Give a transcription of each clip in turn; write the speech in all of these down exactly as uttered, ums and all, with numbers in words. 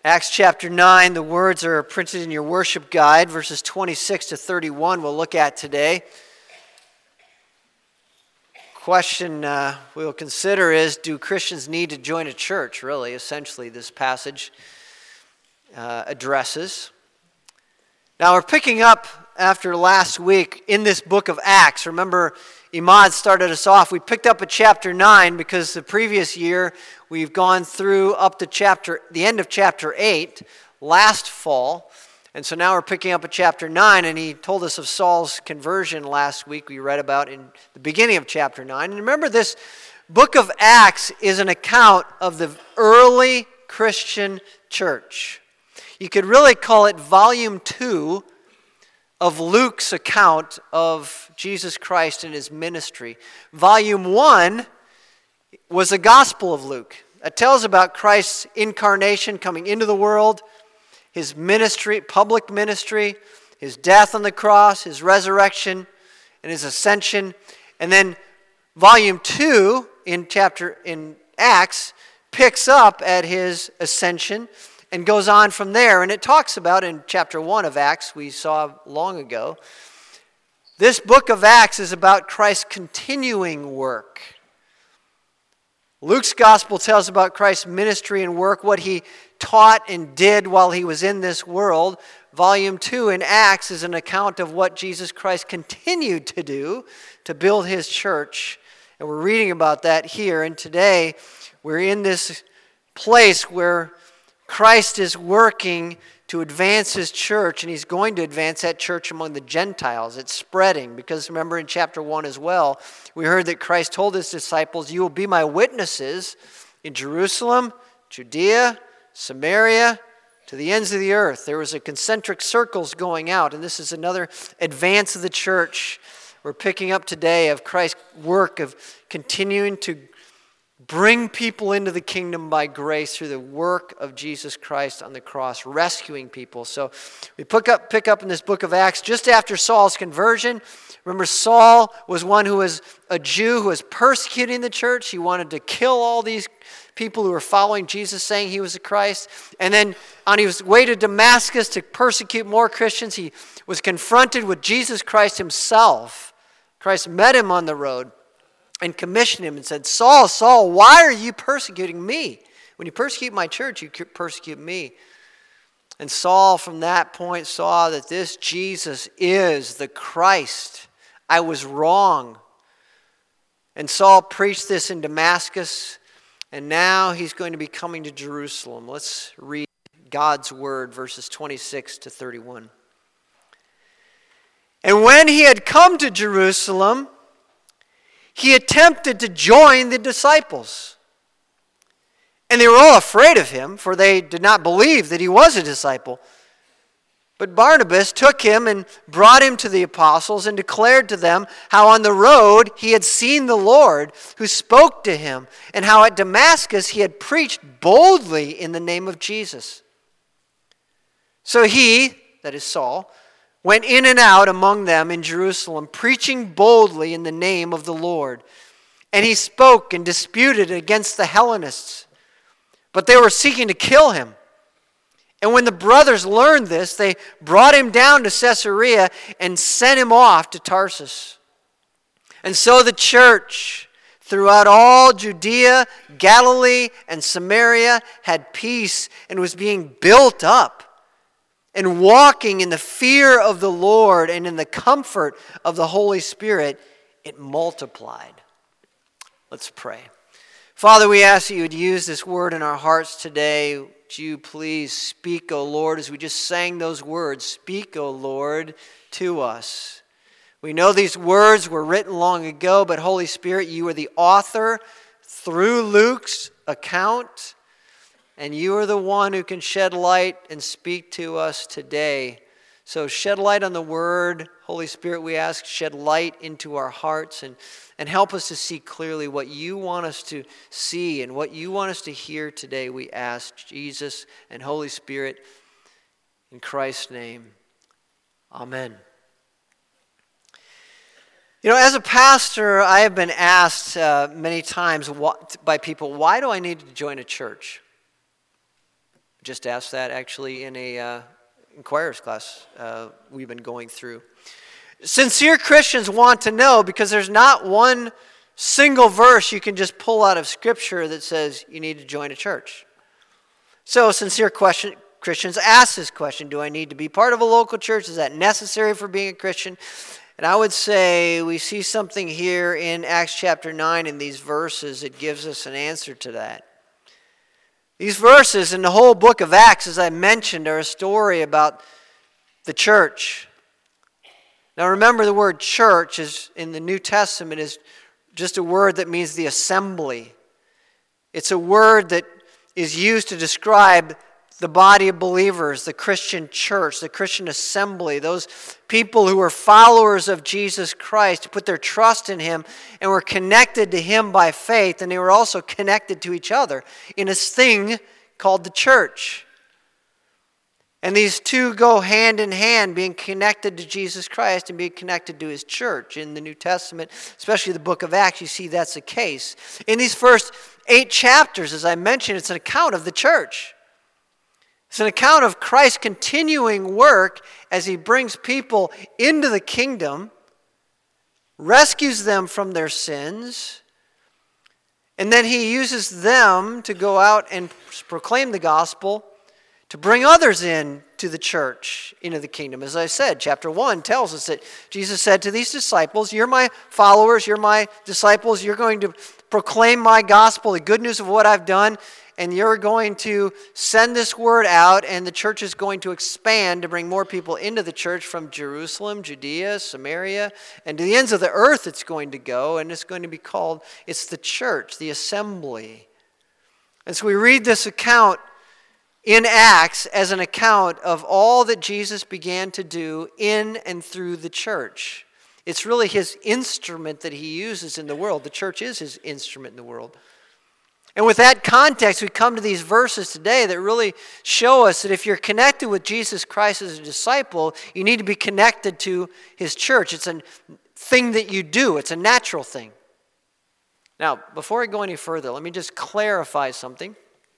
Acts chapter nine, the words are printed in your worship guide, verses twenty-six to thirty-one we'll look at today. Question uh, we'll consider is, do Christians need to join a church? Really, essentially, this passage uh, addresses. Now, we're picking up after last week in this book of Acts. Remember, Imad started us off. We picked up at chapter nine because the previous year we've gone through up to chapter, the end of chapter eight last fall. And so now we're picking up at chapter nine, and he told us of Saul's conversion last week. We read about in the beginning of chapter nine. And remember, this book of Acts is an account of the early Christian church. You could really call it volume two of Luke's account of Jesus Christ and his ministry. Volume one was the Gospel of Luke. It tells about Christ's incarnation, coming into the world, his ministry, public ministry, his death on the cross, his resurrection, and his ascension. And then volume two in chapter in Acts picks up at his ascension and goes on from there. And it talks about in chapter one of Acts, we saw long ago, this book of Acts is about Christ's continuing work. Luke's gospel tells about Christ's ministry and work, what he taught and did while he was in this world. Volume two in Acts is an account of what Jesus Christ continued to do to build his church. And we're reading about that here. And today we're in this place where Christ is working to advance his church, and he's going to advance that church among the Gentiles. It's spreading, because remember in chapter one as well, we heard that Christ told his disciples, "You will be my witnesses in Jerusalem, Judea, Samaria, to the ends of the earth." There was a concentric circles going out, and this is another advance of the church. We're picking up today of Christ's work of continuing to bring people into the kingdom by grace through the work of Jesus Christ on the cross, rescuing people. So we pick up, pick up in this book of Acts just after Saul's conversion. Remember, Saul was one who was a Jew who was persecuting the church. He wanted to kill all these people who were following Jesus, saying he was the Christ. And then on his way to Damascus to persecute more Christians, he was confronted with Jesus Christ himself. Christ met him on the road and commissioned him and said, "Saul, Saul, why are you persecuting me? When you persecute my church, you persecute me." And Saul from that point saw that this Jesus is the Christ. I was wrong. And Saul preached this in Damascus, and now he's going to be coming to Jerusalem. Let's read God's word, verses twenty-six to thirty-one. "And when he had come to Jerusalem, he attempted to join the disciples. And they were all afraid of him, for they did not believe that he was a disciple. But Barnabas took him and brought him to the apostles and declared to them how on the road he had seen the Lord, who spoke to him, and how at Damascus he had preached boldly in the name of Jesus. So he," that is Saul, "went in and out among them in Jerusalem, preaching boldly in the name of the Lord. And he spoke and disputed against the Hellenists, but they were seeking to kill him. And when the brothers learned this, they brought him down to Caesarea and sent him off to Tarsus. And so the church throughout all Judea, Galilee, and Samaria had peace and was being built up, and walking in the fear of the Lord and in the comfort of the Holy Spirit, it multiplied." Let's pray. Father, we ask that you would use this word in our hearts today. Would you please speak, O Lord, as we just sang those words. Speak, O Lord, to us. We know these words were written long ago, but Holy Spirit, you are the author through Luke's account. And you are the one who can shed light and speak to us today. So shed light on the word. Holy Spirit, we ask, shed light into our hearts and, and help us to see clearly what you want us to see and what you want us to hear today. We ask, Jesus and Holy Spirit, in Christ's name. Amen. You know, as a pastor, I have been asked uh, many times what, by people, why do I need to join a church? Just asked that actually in a uh, inquirer's class uh, we've been going through. Sincere Christians want to know, because there's not one single verse you can just pull out of Scripture that says you need to join a church. So sincere question, Christians ask this question: do I need to be part of a local church? Is that necessary for being a Christian? And I would say we see something here in Acts chapter nine in these verses that gives us an answer to that. These verses in the whole book of Acts, as I mentioned, are a story about the church. Now remember, the word church is in the New Testament is just a word that means the assembly. It's a word that is used to describe the body of believers, the Christian church, the Christian assembly, those people who are followers of Jesus Christ, who put their trust in Him and were connected to Him by faith, and they were also connected to each other in this thing called the church. And these two go hand in hand, being connected to Jesus Christ and being connected to His church. In the New Testament, especially the book of Acts, you see that's the case. In these first eight chapters, as I mentioned, it's an account of the church. It's an account of Christ's continuing work as He brings people into the kingdom, rescues them from their sins, and then He uses them to go out and proclaim the gospel, to bring others in to the church, into the kingdom. As I said, chapter one tells us that Jesus said to these disciples, you're my followers, you're my disciples, you're going to proclaim my gospel, the good news of what I've done, and you're going to send this word out, and the church is going to expand to bring more people into the church from Jerusalem, Judea, Samaria, and to the ends of the earth it's going to go, and it's going to be called, it's the church, the assembly. And so we read this account in Acts as an account of all that Jesus began to do in and through the church. It's really His instrument that He uses in the world. The church is His instrument in the world. And with that context, we come to these verses today that really show us that if you're connected with Jesus Christ as a disciple, you need to be connected to His church. It's a thing that you do. It's a natural thing. Now, before I go any further, let me just clarify something.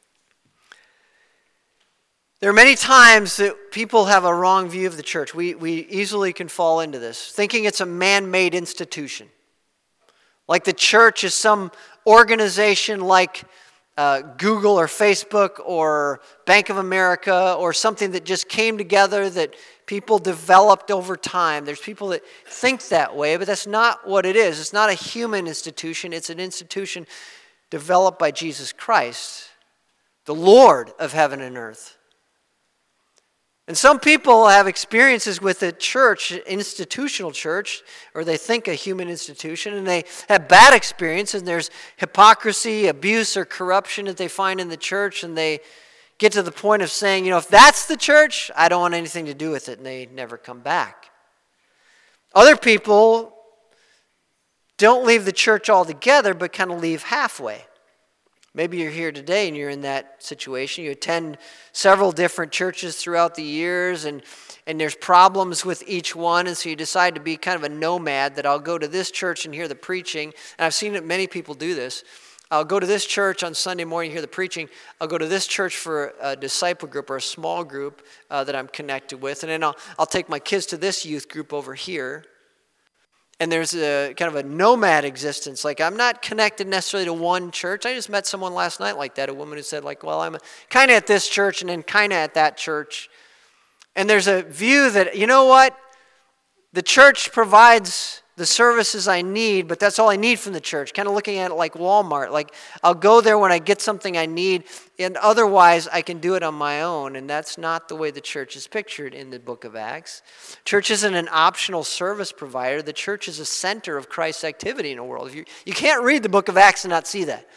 There are many times that people have a wrong view of the church. We, we easily can fall into this, thinking it's a man-made institution. Like the church is some organization like uh, Google or Facebook or Bank of America or something that just came together that people developed over time. There's people that think that way, but that's not what it is. It's not a human institution. It's an institution developed by Jesus Christ, the Lord of heaven and earth. And some people have experiences with a church, institutional church, or they think a human institution, and they have bad experiences, and there's hypocrisy, abuse, or corruption that they find in the church, and they get to the point of saying, you know, if that's the church, I don't want anything to do with it, and they never come back. Other people don't leave the church altogether, but kind of leave halfway. Maybe you're here today and you're in that situation. You attend several different churches throughout the years, and, and there's problems with each one, and so you decide to be kind of a nomad, that I'll go to this church and hear the preaching. And I've seen that many people do this. I'll go to this church on Sunday morning, hear the preaching. I'll go to this church for a disciple group or a small group uh, that I'm connected with, and then I'll, I'll take my kids to this youth group over here. And there's a kind of a nomad existence. Like, I'm not connected necessarily to one church. I just met someone last night like that, a woman who said, like, well, I'm kind of at this church and then kind of at that church. And there's a view that, you know what? The church provides the services I need, but that's all I need from the church. Kind of looking at it like Walmart. Like, I'll go there when I get something I need, and otherwise I can do it on my own. And that's not the way the church is pictured in the book of Acts. Church isn't an optional service provider. The church is a center of Christ's activity in the world. If you, you can't read the book of Acts and not see that.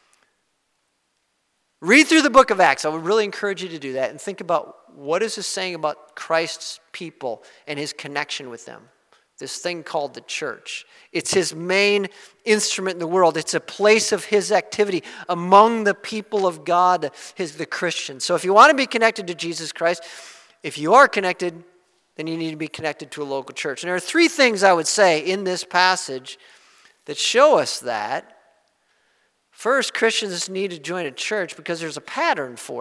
Read through the book of Acts. I would really encourage you to do that and think about what is this saying about Christ's people and His connection with them. This thing called the church. It's His main instrument in the world. It's a place of His activity among the people of God, his, the Christians. So if you want to be connected to Jesus Christ, if you are connected, then you need to be connected to a local church. And there are three things I would say in this passage that show us that. First, Christians need to join a church because there's a pattern for it.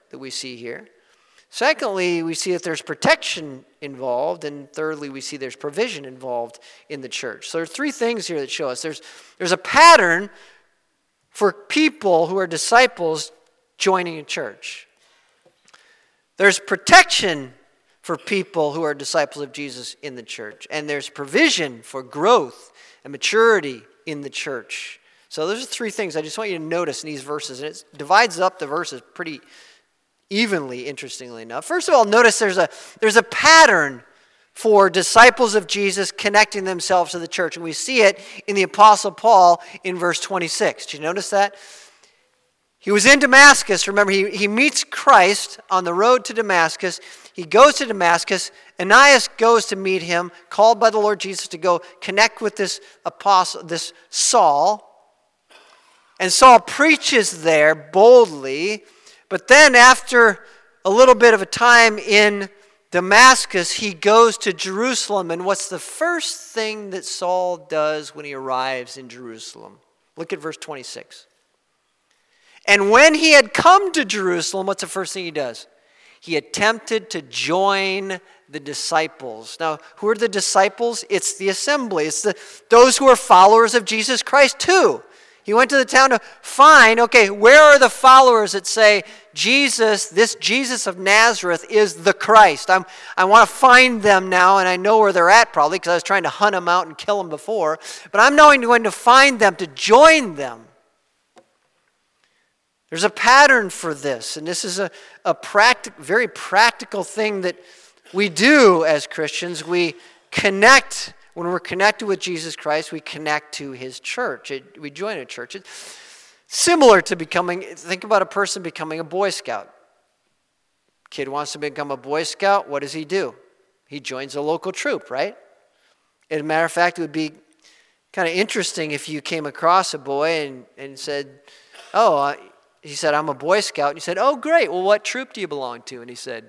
that we see here. Secondly, we see that there's protection involved. And thirdly, we see there's provision involved in the church. So there are three things here that show us. There's, there's a pattern for people who are disciples joining a church. There's protection for people who are disciples of Jesus in the church. And there's provision for growth and maturity in the church. So those are three things I just want you to notice in these verses. And it divides up the verses pretty evenly, interestingly enough. First of all, notice there's a, there's a pattern for disciples of Jesus connecting themselves to the church. And we see it in the Apostle Paul in verse twenty-six. Did you notice that? He was in Damascus. Remember, he, he meets Christ on the road to Damascus. He goes to Damascus. Ananias goes to meet him, called by the Lord Jesus to go connect with this apostle, this Saul. And Saul preaches there boldly. But then after a little bit of a time in Damascus, he goes to Jerusalem. And what's the first thing that Saul does when he arrives in Jerusalem? Look at verse twenty-six. And when he had come to Jerusalem, what's the first thing he does? He attempted to join the disciples. Now, who are the disciples? It's the assembly. It's the those who are followers of Jesus Christ too. He went to the town to find, okay, where are the followers that say, Jesus, this Jesus of Nazareth is the Christ? I'm, I want to find them now, and I know where they're at probably because I was trying to hunt them out and kill them before. But I'm now going to find them to join them. There's a pattern for this, and this is a, a practic, very practical thing that we do as Christians. We connect, when we're connected with Jesus Christ, we connect to his church. It, we join a church. It's similar to becoming, think about a person becoming a Boy Scout. Kid wants to become a Boy Scout, what does he do? He joins a local troop, right? As a matter of fact, it would be kind of interesting if you came across a boy and, and said, oh, uh, he said, I'm a Boy Scout. And you said, oh, great. Well, what troop do you belong to? And he said,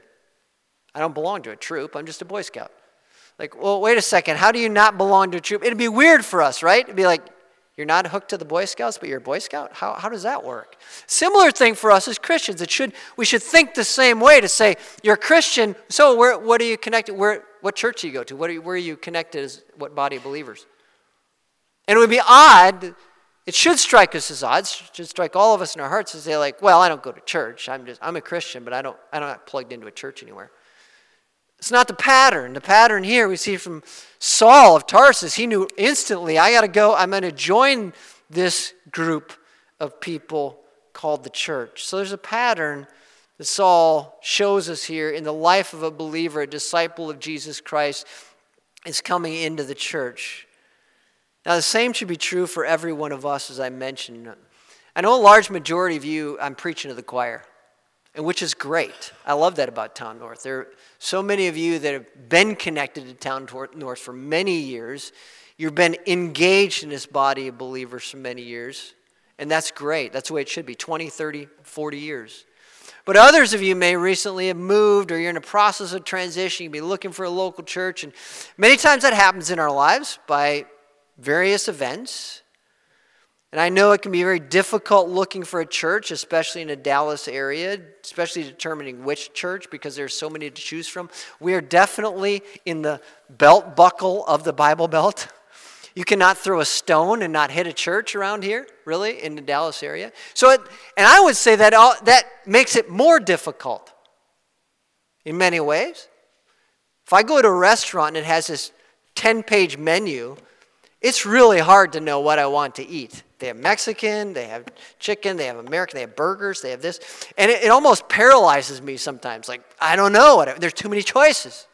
I don't belong to a troop. I'm just a Boy Scout. Like, well, wait a second. How do you not belong to a troop? It'd be weird for us, right? It'd be like, you're not hooked to the Boy Scouts, but you're a Boy Scout? How, how does that work? Similar thing for us as Christians. It should we should think the same way to say, you're a Christian, so where, what are you connected? Where, what church do you go to? What are you, where are you connected as what body of believers? And it would be odd. It should strike us as odd. It should strike all of us in our hearts to say, like, well, I don't go to church. I'm just I'm a Christian, but I don't I'm not plugged into a church anywhere. It's not the pattern. The pattern here we see from Saul of Tarsus. He knew instantly, I got to go. I'm going to join this group of people called the church. So there's a pattern that Saul shows us here in the life of a believer, a disciple of Jesus Christ, is coming into the church. Now, the same should be true for every one of us, as I mentioned. I know a large majority of you, I'm preaching to the choir, and which is great. I love that about Town North. There are so many of you that have been connected to Town North for many years. You've been engaged in this body of believers for many years, and that's great. That's the way it should be, twenty, thirty, forty years. But others of you may recently have moved, or you're in a process of transition. You'll be looking for a local church, and many times that happens in our lives by various events. And I know it can be very difficult looking for a church, especially in the Dallas area, especially determining which church because there's so many to choose from. We are definitely in the belt buckle of the Bible Belt. You cannot throw a stone and not hit a church around here, really, in the Dallas area. So, it, and I would say that all, that makes it more difficult in many ways. If I go to a restaurant and it has this ten-page menu, it's really hard to know what I want to eat. They have Mexican, they have chicken, they have American, they have burgers, they have this. And it, it almost paralyzes me sometimes. Like, I don't know. What I, there's too many choices.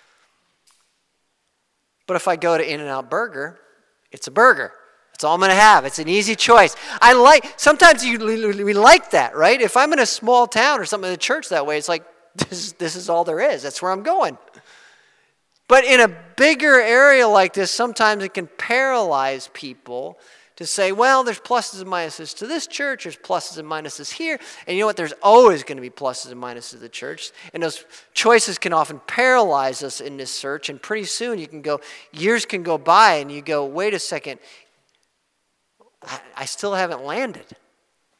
But if I go to In-N-Out Burger, it's a burger. That's all I'm going to have. It's an easy choice. I like, sometimes you, we like that, right? If I'm in a small town or something in the church that way, it's like, this, this is all there is. That's where I'm going. But in a bigger area like this, sometimes it can paralyze people to say, well, there's pluses and minuses to this church, there's pluses and minuses here, and you know what, there's always going to be pluses and minuses to the church, and those choices can often paralyze us in this search, and pretty soon you can go, years can go by, and you go, wait a second, I, I still haven't landed.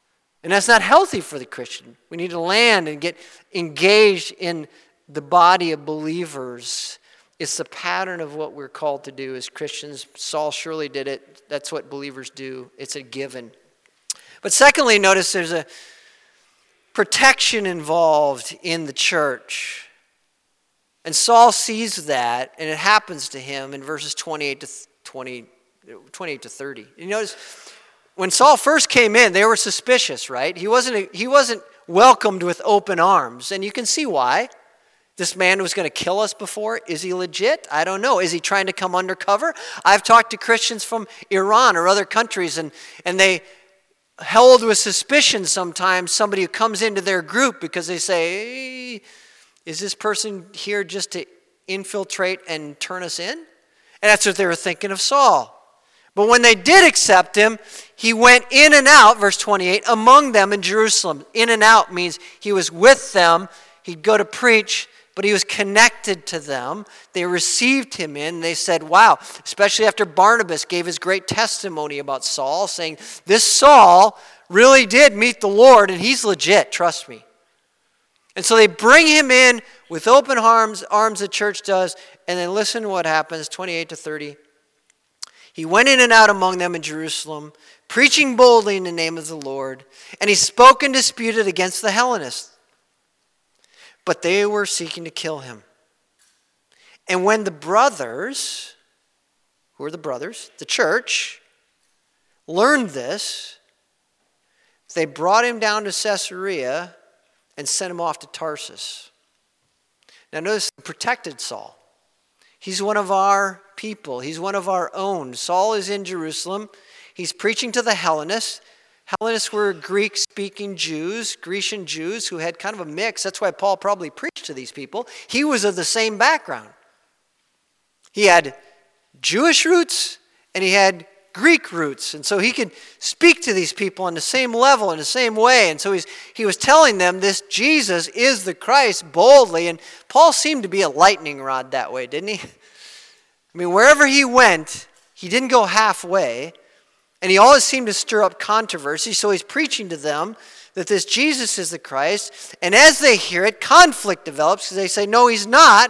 And that's not healthy for the Christian. We need to land and get engaged in the body of believers. It's the pattern of what we're called to do as Christians. Saul surely did it. That's what believers do. It's a given. But secondly, notice there's a protection involved in the church. And Saul sees that, and it happens to him in verses twenty-eight to twenty, twenty-eight to thirty. You notice when Saul first came in, they were suspicious, right? He wasn't, he wasn't welcomed with open arms, and you can see why. This man was going to kill us before. Is he legit? I don't know. Is he trying to come undercover? I've talked to Christians from Iran or other countries, and, and they held with suspicion sometimes somebody who comes into their group because they say, hey, is this person here just to infiltrate and turn us in? And that's what they were thinking of Saul. But when they did accept him, he went in and out, verse twenty-eight, among them in Jerusalem. In and out means he was with them. He'd go to preach, but he was connected to them. They received him in. They said, wow, especially after Barnabas gave his great testimony about Saul, saying, this Saul really did meet the Lord, and he's legit, trust me. And so they bring him in with open arms, arms the church does, and then listen to what happens, twenty-eight to thirty. He went in and out among them in Jerusalem, preaching boldly in the name of the Lord, and he spoke and disputed against the Hellenists. But they were seeking to kill him. And when the brothers, who are the brothers, the church, learned this, they brought him down to Caesarea and sent him off to Tarsus. Now notice, protected Saul. He's one of our people. He's one of our own. Saul is in Jerusalem. He's preaching to the Hellenists. Hellenists were Greek-speaking Jews, Grecian Jews who had kind of a mix. That's why Paul probably preached to these people. He was of the same background. He had Jewish roots and he had Greek roots. And so he could speak to these people on the same level, in the same way. And so he's, he was telling them this Jesus is the Christ boldly. And Paul seemed to be a lightning rod that way, didn't he? I mean, wherever he went, he didn't go halfway. And he always seemed to stir up controversy. So he's preaching to them that this Jesus is the Christ. And as they hear it, conflict develops because they say, no, he's not.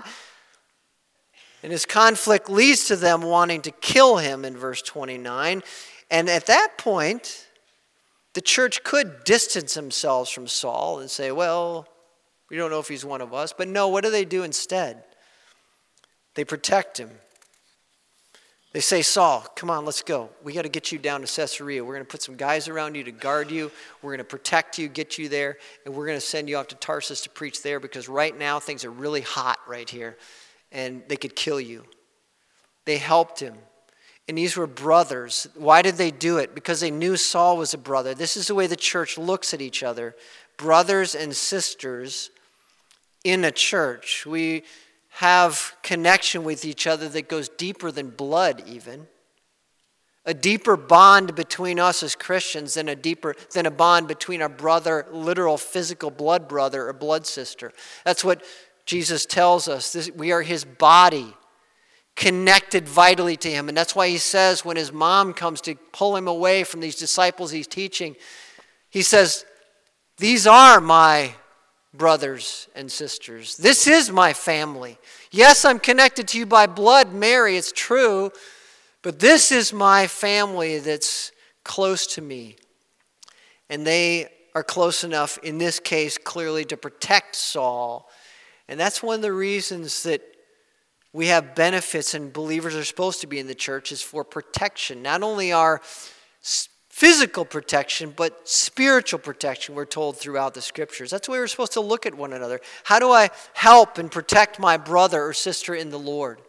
And this conflict leads to them wanting to kill him in verse twenty-nine. And at that point, the church could distance themselves from Saul and say, well, we don't know if he's one of us. But no, what do they do instead? They protect him. They say, Saul, come on, let's go. We got to get you down to Caesarea. We're going to put some guys around you to guard you. We're going to protect you, get you there, and we're going to send you off to Tarsus to preach there because right now things are really hot right here, and they could kill you. They helped him. And these were brothers. Why did they do it? Because they knew Saul was a brother. This is the way the church looks at each other. Brothers and sisters in a church. We have connection with each other that goes deeper than blood even. A deeper bond between us as Christians than a deeper than a bond between our brother, literal physical blood brother or blood sister. That's what Jesus tells us. This, we are his body, connected vitally to him. And that's why he says when his mom comes to pull him away from these disciples he's teaching, he says, these are my brothers and sisters. This is my family. Yes, I'm connected to you by blood, Mary, it's true, but this is my family that's close to me. And they are close enough, in this case, clearly to protect Saul. And that's one of the reasons that we have benefits and believers are supposed to be in the church is for protection. Not only our physical protection, but spiritual protection, we're told throughout the scriptures. That's the way we're supposed to look at one another. How do I help and protect my brother or sister in the Lord?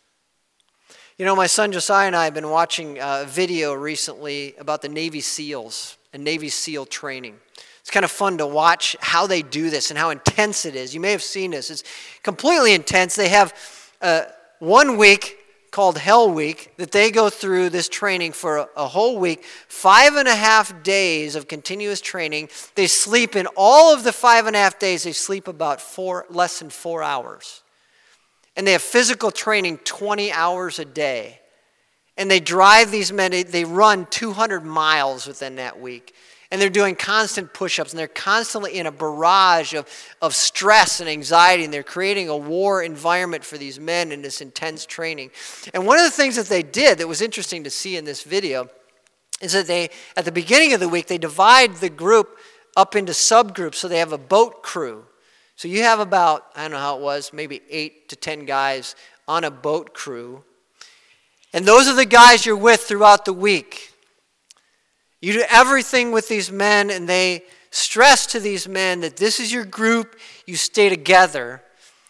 You know, my son Josiah and I have been watching a video recently about the Navy SEALs and Navy SEAL training. It's kind of fun to watch how they do this and how intense it is. You may have seen this. It's completely intense. They have uh, one week called Hell Week that they go through this training for a, a whole week, five and a half days of continuous training. They sleep in all of the five and a half days. They sleep about four, less than four hours. And they have physical training twenty hours a day. And they drive these men, they run two hundred miles within that week. And they're doing constant push-ups, and they're constantly in a barrage of, of stress and anxiety, and they're creating a war environment for these men in this intense training. And one of the things that they did that was interesting to see in this video is that they, at the beginning of the week, they divide the group up into subgroups, so they have a boat crew. So you have about, I don't know how it was, maybe eight to ten guys on a boat crew. And those are the guys you're with throughout the week. You do everything with these men, and they stress to these men that this is your group, you stay together.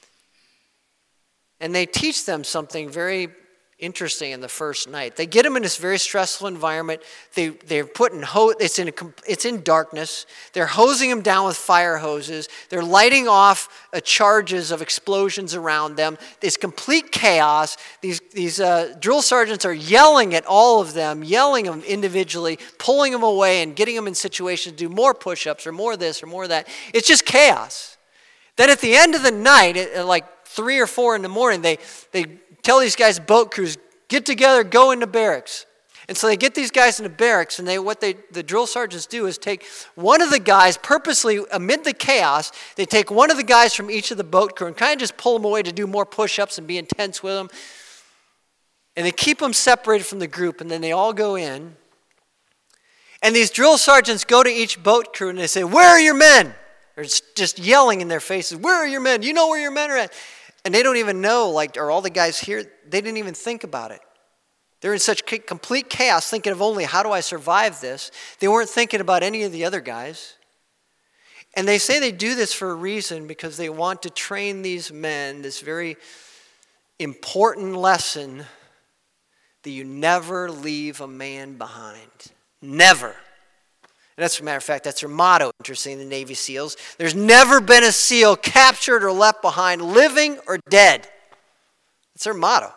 And they teach them something very interesting in the first night. They get them in this very stressful environment. They, they're putting ho- it's in a, it's in darkness. They're hosing them down with fire hoses. They're lighting off uh, charges of explosions around them. It's complete chaos. These, these uh, drill sergeants are yelling at all of them, yelling them individually, pulling them away and getting them in situations to do more push-ups or more this or more that. It's just chaos. Then at the end of the night, at like three or four in the morning, they they tell these guys, boat crews, get together, go into barracks. And so they get these guys into barracks, and they what they the drill sergeants do is take one of the guys, purposely amid the chaos, they take one of the guys from each of the boat crew and kind of just pull them away to do more push-ups and be intense with them. And they keep them separated from the group, and then they all go in. And these drill sergeants go to each boat crew, and they say, where are your men? They're just yelling in their faces, where are your men? You know where your men are at? And they don't even know, like, are all the guys here? They didn't even think about it. They're in such complete chaos, thinking of only, how do I survive this? They weren't thinking about any of the other guys. And they say they do this for a reason, because they want to train these men this very important lesson that you never leave a man behind. Never. And that's, as a matter of fact, that's their motto, interesting, in the Navy SEALs. There's never been a SEAL captured or left behind, living or dead. That's their motto.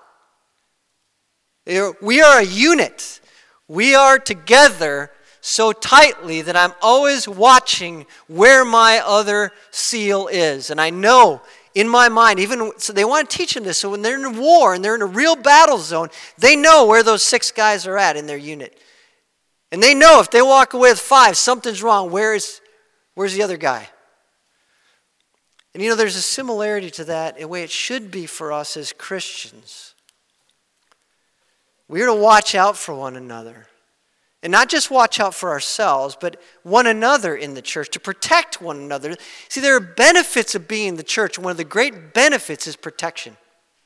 We are a unit. We are together so tightly that I'm always watching where my other SEAL is. And I know in my mind, even so they want to teach them this, so when they're in a war and they're in a real battle zone, they know where those six guys are at in their unit. And they know if they walk away with five, something's wrong. Where is, where's the other guy? And you know, there's a similarity to that, the way it should be for us as Christians. We're to watch out for one another. And not just watch out for ourselves, but one another in the church, to protect one another. See, there are benefits of being in the church. One of the great benefits is protection.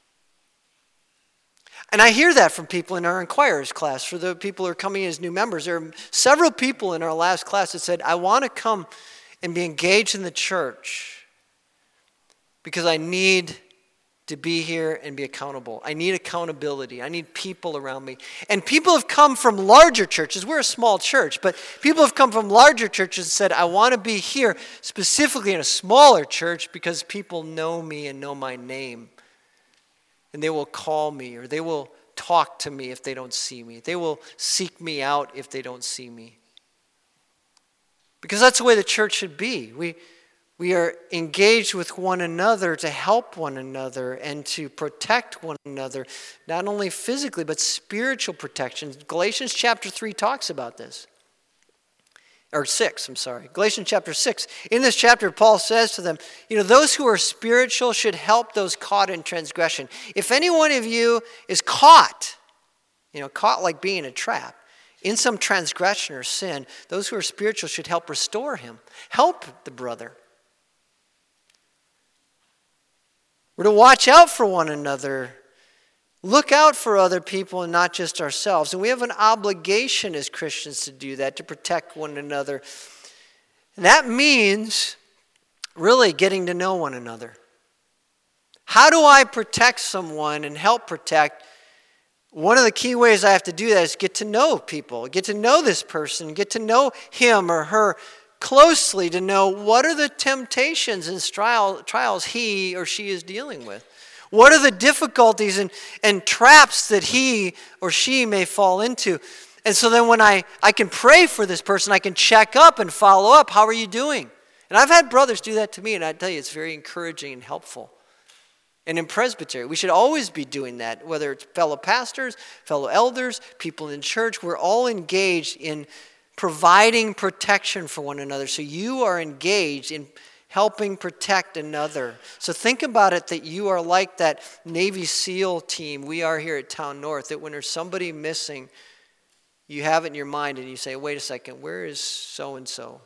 And I hear that from people in our Inquirers class, for the people who are coming in as new members. There are several people in our last class that said, I want to come and be engaged in the church because I need to be here and be accountable. I need accountability. I need people around me. And people have come from larger churches. We're a small church, but people have come from larger churches and said, I want to be here specifically in a smaller church because people know me and know my name. And they will call me, or they will talk to me if they don't see me. They will seek me out if they don't see me. Because that's the way the church should be. We, we are engaged with one another to help one another and to protect one another, not only physically, but spiritual protection. Galatians chapter three talks about this. Or six, I'm sorry. Galatians chapter six. In this chapter, Paul says to them, you know, those who are spiritual should help those caught in transgression. If any one of you is caught, you know, caught like being in a trap, in some transgression or sin, those who are spiritual should help restore him. Help the brother. We're to watch out for one another. Look out for other people and not just ourselves. And we have an obligation as Christians to do that, to protect one another. And that means really getting to know one another. How do I protect someone and help protect? One of the key ways I have to do that is get to know people, get to know this person, get to know him or her closely, to know what are the temptations and trials he or she is dealing with. What are the difficulties and, and traps that he or she may fall into? And so then when I, I can pray for this person, I can check up and follow up. How are you doing? And I've had brothers do that to me, and I tell you, it's very encouraging and helpful. And in presbytery, we should always be doing that, whether it's fellow pastors, fellow elders, people in church. We're all engaged in providing protection for one another. So you are engaged in helping protect another. So think about it that you are like that Navy SEAL team we are here at Town North, that when there's somebody missing, you have it in your mind and you say, wait a second, where is so-and-so?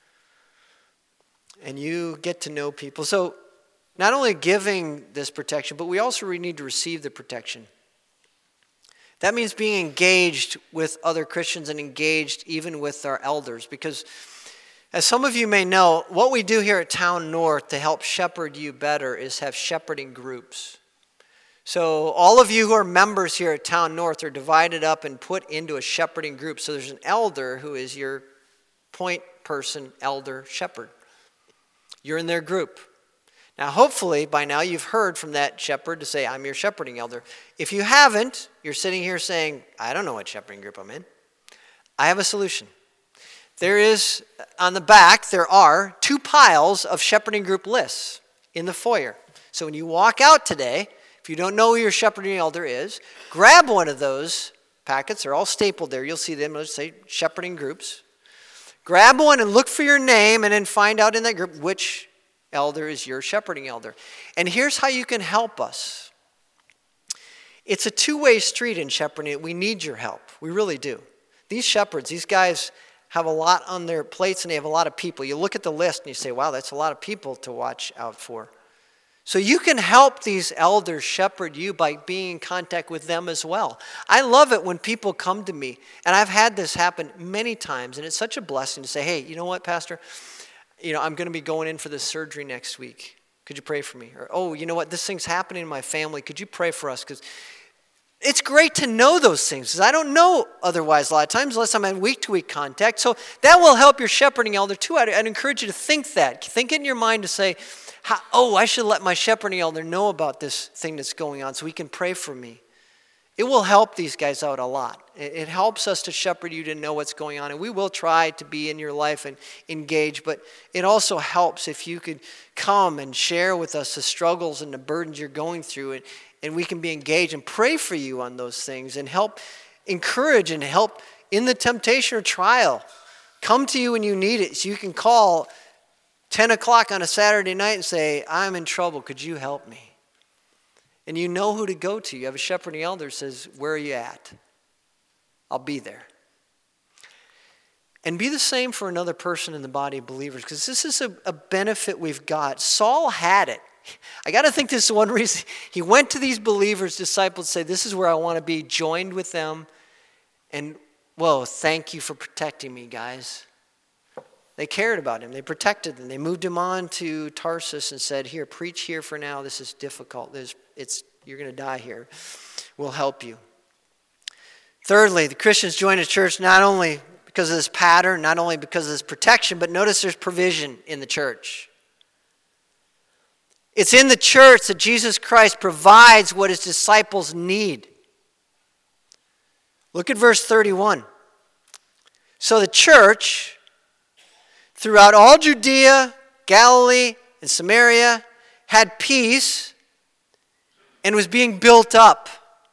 And you get to know people. So not only giving this protection, but we also need to receive the protection. That means being engaged with other Christians and engaged even with our elders. Because as some of you may know, what we do here at Town North to help shepherd you better is have shepherding groups. So all of you who are members here at Town North are divided up and put into a shepherding group. So there's an elder who is your point person, elder, shepherd. You're in their group. Now, hopefully, by now you've heard from that shepherd to say, I'm your shepherding elder. If you haven't, you're sitting here saying, I don't know what shepherding group I'm in. I have a solution. There is, on the back, there are two piles of shepherding group lists in the foyer. So when you walk out today, if you don't know who your shepherding elder is, grab one of those packets. They're all stapled there. You'll see them. They'll say shepherding groups. Grab one and look for your name and then find out in that group which elder is your shepherding elder. And here's how you can help us. It's a two-way street in shepherding. We need your help. We really do. These shepherds, these guys have a lot on their plates and they have a lot of people. You look at the list and you say, wow, that's a lot of people to watch out for. So you can help these elders shepherd you by being in contact with them as well. I love it when people come to me, and I've had this happen many times, and it's such a blessing to say, hey, you know what, Pastor? You know, I'm going to be going in for this surgery next week. Could you pray for me? Or, oh, you know what, this thing's happening in my family. Could you pray for us? Because it's great to know those things, because I don't know otherwise a lot of times unless I'm in week-to-week contact. So that will help your shepherding elder too. I'd, I'd encourage you to think that. Think it in your mind to say, how, oh, I should let my shepherding elder know about this thing that's going on so he can pray for me. It will help these guys out a lot. It, it helps us to shepherd you to know what's going on. And we will try to be in your life and engage, but it also helps if you could come and share with us the struggles and the burdens you're going through, and, and we can be engaged and pray for you on those things and help encourage and help in the temptation or trial. Come to you when you need it so you can call ten o'clock on a Saturday night and say, I'm in trouble, could you help me? And you know who to go to. You have a shepherding elder who says, where are you at? I'll be there. And be the same for another person in the body of believers, because this is a, a benefit we've got. Saul had it. I got to think this is one reason. He went to these believers, disciples, say, this is where I want to be, joined with them. And, whoa, thank you for protecting me, guys. They cared about him. They protected him. They moved him on to Tarsus and said, here, preach here for now. This is difficult. This, it's, you're going to die here. We'll help you. Thirdly, the Christians join a church not only because of this pattern, not only because of this protection, but notice there's provision in the church. It's in the church that Jesus Christ provides what his disciples need. Look at verse thirty-one. So the church, throughout all Judea, Galilee, and Samaria, had peace and was being built up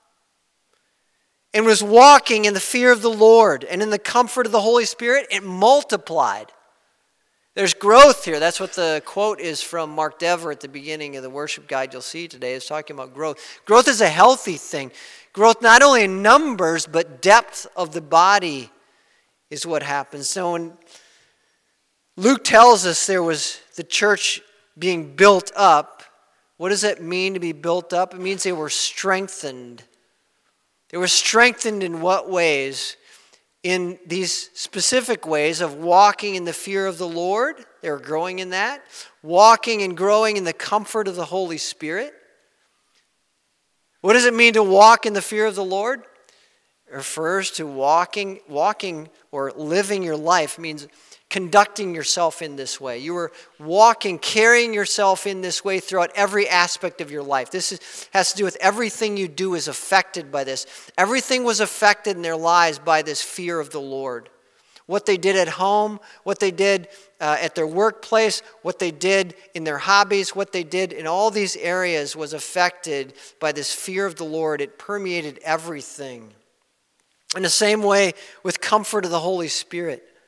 and was walking in the fear of the Lord and in the comfort of the Holy Spirit. It multiplied. There's growth here. That's what the quote is from Mark Dever at the beginning of the worship guide you'll see today. It's talking about growth. Growth is a healthy thing. Growth not only in numbers, but depth of the body is what happens. So when Luke tells us there was the church being built up, what does that mean to be built up? It means they were strengthened. They were strengthened in what ways? In these specific ways of walking in the fear of the Lord. They were growing in that. Walking and growing in the comfort of the Holy Spirit. What does it mean to walk in the fear of the Lord? It refers to walking, walking or living your life means conducting yourself in this way. You were walking, carrying yourself in this way throughout every aspect of your life. This is, has to do with everything you do is affected by this. Everything was affected in their lives by this fear of the Lord. What they did at home, what they did uh, at their workplace, what they did in their hobbies, what they did in all these areas was affected by this fear of the Lord. It permeated everything. In the same way with comfort of the Holy Spirit.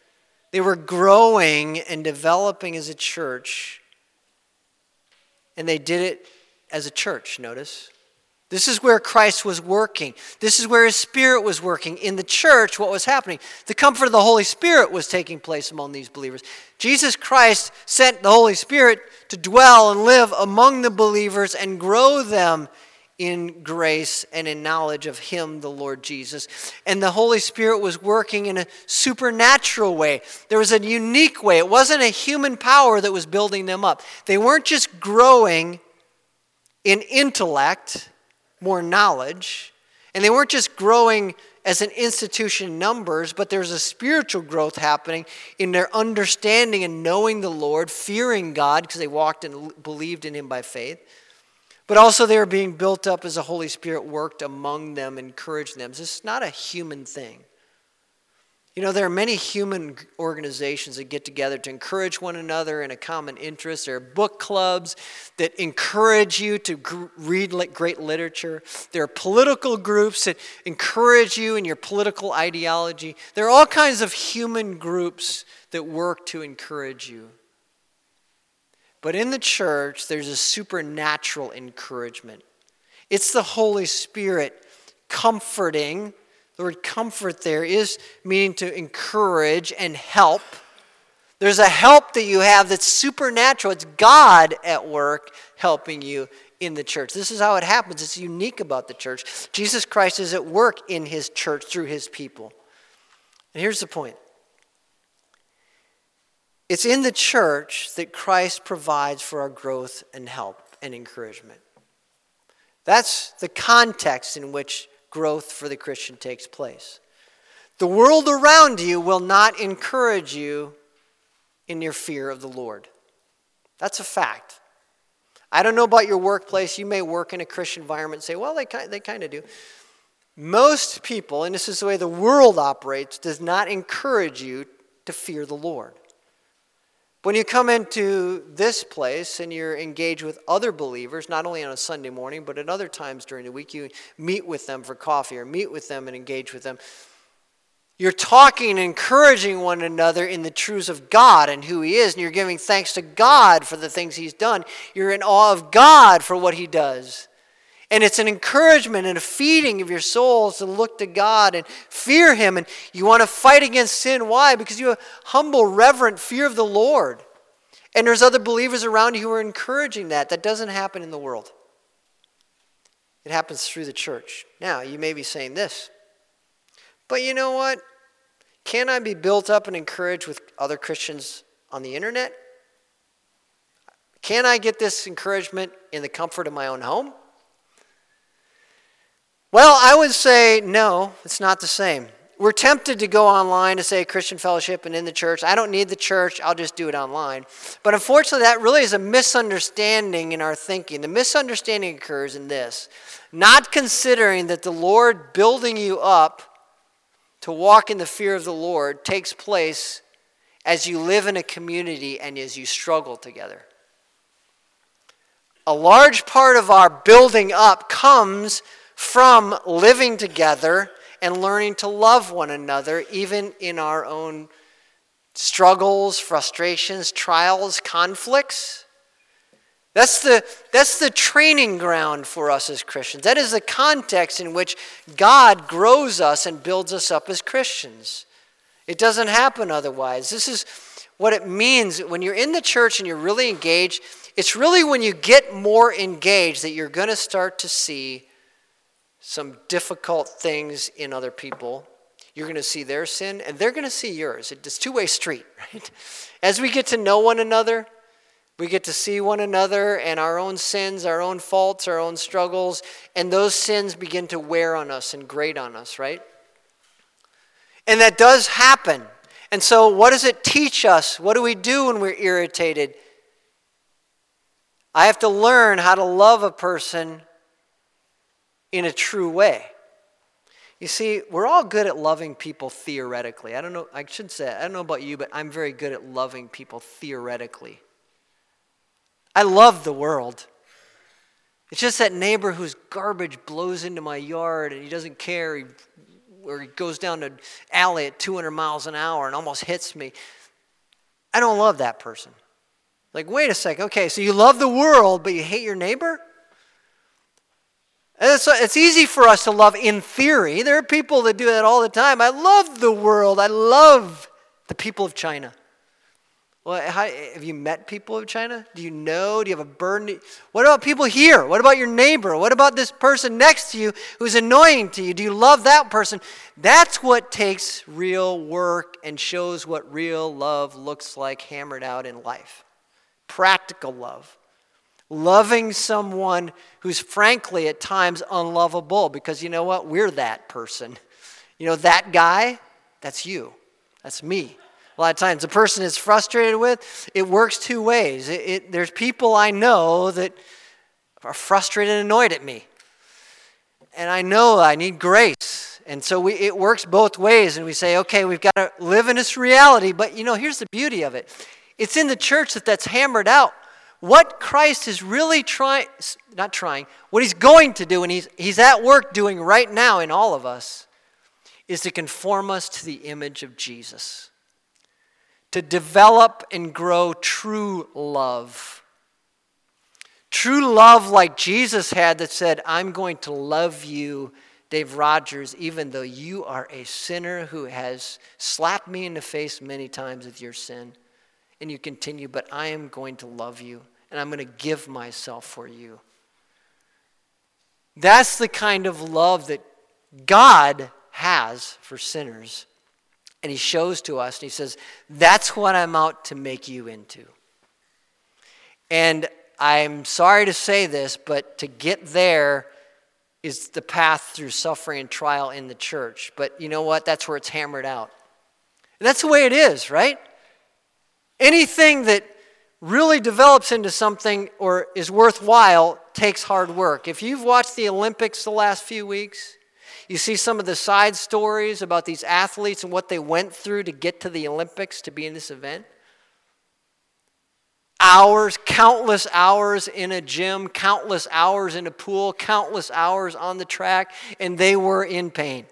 They were growing and developing as a church. And they did it as a church, notice. This is where Christ was working. This is where his Spirit was working. In the church, what was happening? The comfort of the Holy Spirit was taking place among these believers. Jesus Christ sent the Holy Spirit to dwell and live among the believers and grow them in grace and in knowledge of him, the Lord Jesus. And the Holy Spirit was working in a supernatural way. There was a unique way. It wasn't a human power that was building them up. They weren't just growing in intellect, more knowledge, and they weren't just growing as an institution in numbers, but there's a spiritual growth happening in their understanding and knowing the Lord, fearing God because they walked and believed in him by faith. But also they were being built up as the Holy Spirit worked among them, encouraged them. This is not a human thing. You know, there are many human organizations that get together to encourage one another in a common interest. There are book clubs that encourage you to gr- read great literature. There are political groups that encourage you in your political ideology. There are all kinds of human groups that work to encourage you. But in the church, there's a supernatural encouragement. It's the Holy Spirit comforting. The word comfort there is meaning to encourage and help. There's a help that you have that's supernatural. It's God at work helping you in the church. This is how it happens. It's unique about the church. Jesus Christ is at work in his church through his people. And here's the point. It's in the church that Christ provides for our growth and help and encouragement. That's the context in which growth for the Christian takes place. The world around you will not encourage you in your fear of the Lord. That's a fact. I don't know about your workplace. You may work in a Christian environment and say, well, they kind, they kind of do. Most people, and this is the way the world operates, does not encourage you to fear the Lord. When you come into this place and you're engaged with other believers, not only on a Sunday morning, but at other times during the week, you meet with them for coffee or meet with them and engage with them. You're talking and encouraging one another in the truths of God and who he is, and you're giving thanks to God for the things he's done. You're in awe of God for what he does. And it's an encouragement and a feeding of your souls to look to God and fear him. And you want to fight against sin. Why? Because you have humble, reverent fear of the Lord. And there's other believers around you who are encouraging that. That doesn't happen in the world. It happens through the church. Now, you may be saying this. But you know what? Can I be built up and encouraged with other Christians on the internet? Can I get this encouragement in the comfort of my own home? Well, I would say no, it's not the same. We're tempted to go online to say Christian fellowship and in the church. I don't need the church, I'll just do it online. But unfortunately, that really is a misunderstanding in our thinking. The misunderstanding occurs in this: not considering that the Lord building you up to walk in the fear of the Lord takes place as you live in a community and as you struggle together. A large part of our building up comes from living together and learning to love one another, even in our own struggles, frustrations, trials, conflicts. That's the, that's the training ground for us as Christians. That is the context in which God grows us and builds us up as Christians. It doesn't happen otherwise. This is what it means when you're in the church and you're really engaged. It's really when you get more engaged that you're going to start to see some difficult things in other people. You're going to see their sin, and they're going to see yours. It's a two-way street, right? As we get to know one another, we get to see one another and our own sins, our own faults, our own struggles, and those sins begin to wear on us and grate on us, right? And that does happen. And so what does it teach us? What do we do when we're irritated? I have to learn how to love a person in a true way. You see, we're all good at loving people theoretically. I don't know, I should say, I don't know about you, but I'm very good at loving people theoretically. I love the world. It's just that neighbor whose garbage blows into my yard and he doesn't care, he, or he goes down an alley at two hundred miles an hour and almost hits me. I don't love that person. Like, wait a second. Okay, so you love the world, but you hate your neighbor? And it's, it's easy for us to love in theory. There are people that do that all the time. I love the world. I love the people of China. Well, how, have you met people of China? Do you know? Do you have a burden? What about people here? What about your neighbor? What about this person next to you who's annoying to you? Do you love that person? That's what takes real work and shows what real love looks like hammered out in life. Practical love. Loving someone who's frankly at times unlovable, because you know what? We're that person. You know, that guy, that's you. That's me. A lot of times the person is frustrated with, it works two ways. It, it, there's people I know that are frustrated and annoyed at me. And I know I need grace. And so we, it works both ways. And we say, okay, we've got to live in this reality. But you know, here's the beauty of it. It's in the church that that's hammered out. What Christ is really trying, not trying, what he's going to do, and he's, he's at work doing right now in all of us, is to conform us to the image of Jesus. To develop and grow true love. True love like Jesus had that said, I'm going to love you, Dave Rogers, even though you are a sinner who has slapped me in the face many times with your sin. And you continue, but I am going to love you. And I'm going to give myself for you. That's the kind of love that God has for sinners. And he shows to us, and he says, that's what I'm out to make you into. And I'm sorry to say this, but to get there is the path through suffering and trial in the church. But you know what? That's where it's hammered out. And that's the way it is, right? Anything that really develops into something or is worthwhile takes hard work. If you've watched the Olympics the last few weeks, you see some of the side stories about these athletes and what they went through to get to the Olympics, to be in this event. Hours, countless hours in a gym, countless hours in a pool, countless hours on the track, and they were in pain.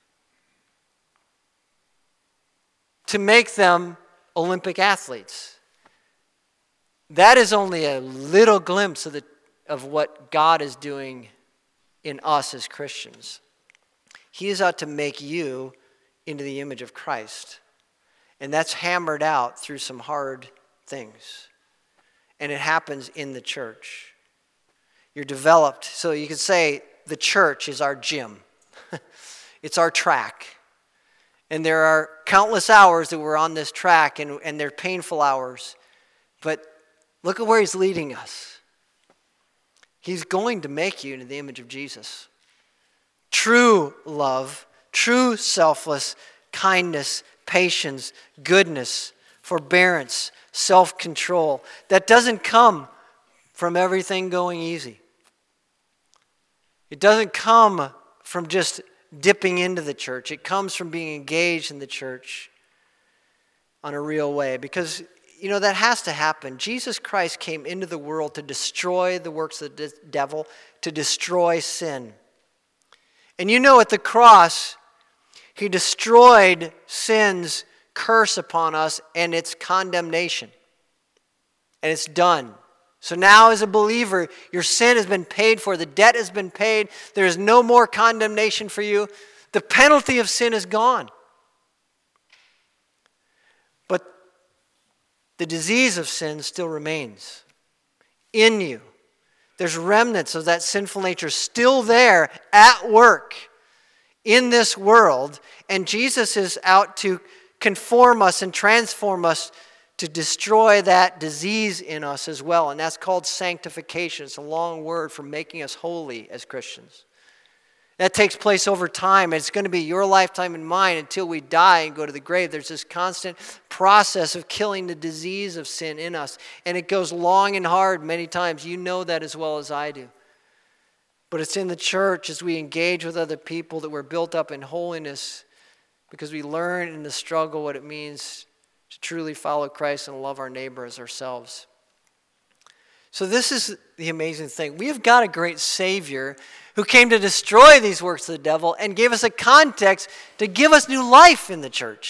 To make them Olympic athletes. That is only a little glimpse of the of what God is doing in us as Christians. He is out to make you into the image of Christ. And that's hammered out through some hard things. And it happens in the church. You're developed. So you could say the church is our gym. It's our track. And there are countless hours that we're on this track, and, and they're painful hours. But look at where he's leading us. He's going to make you into the image of Jesus. True love, true selfless kindness, patience, goodness, forbearance, self-control. That doesn't come from everything going easy. It doesn't come from just dipping into the church. It comes from being engaged in the church on a real way. Because, you know, that has to happen. Jesus Christ came into the world to destroy the works of the devil, to destroy sin. And you know, at the cross, he destroyed sin's curse upon us and its condemnation. And it's done. So now as a believer, your sin has been paid for. The debt has been paid. There is no more condemnation for you. The penalty of sin is gone. But the disease of sin still remains in you. There's remnants of that sinful nature still there at work in this world. And Jesus is out to conform us and transform us to destroy that disease in us as well. And that's called sanctification. It's a long word for making us holy as Christians. That takes place over time. It's going to be your lifetime and mine until we die and go to the grave. There's this constant process of killing the disease of sin in us. And it goes long and hard many times. You know that as well as I do. But it's in the church as we engage with other people that we're built up in holiness because we learn in the struggle what it means to truly follow Christ and love our neighbor as ourselves. So this is the amazing thing. We have got a great Savior who came to destroy these works of the devil and gave us a context to give us new life in the church.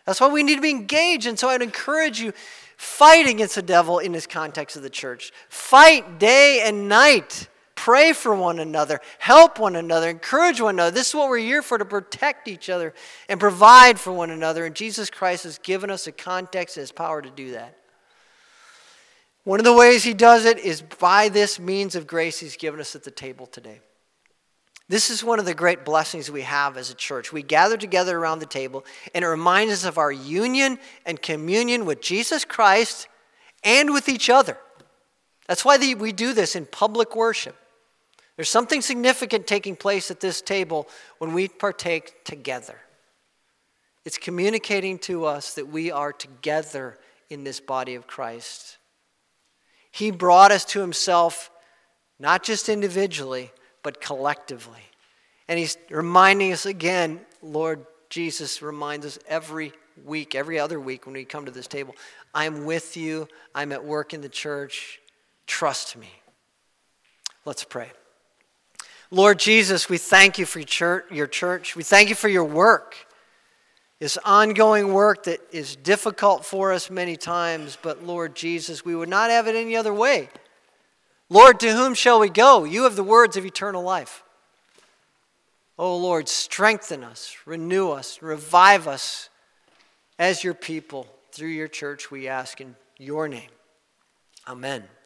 That's why we need to be engaged. And so I'd encourage you, fight against the devil in this context of the church. Fight day and night. Pray for one another. Help one another. Encourage one another. This is what we're here for, to protect each other and provide for one another. And Jesus Christ has given us a context and his power to do that. One of the ways he does it is by this means of grace he's given us at the table today. This is one of the great blessings we have as a church. We gather together around the table, and it reminds us of our union and communion with Jesus Christ and with each other. That's why the, we do this in public worship. There's something significant taking place at this table when we partake together. It's communicating to us that we are together in this body of Christ. He brought us to himself, not just individually, but collectively. And he's reminding us again, Lord Jesus reminds us every week, every other week when we come to this table, I'm with you, I'm at work in the church, trust me. Let's pray. Lord Jesus, we thank you for your church, your church. We thank you for your work. This ongoing work that is difficult for us many times, but Lord Jesus, we would not have it any other way. Lord, to whom shall we go? You have the words of eternal life. Oh Lord, strengthen us, renew us, revive us as your people. Through your church we ask in your name. Amen.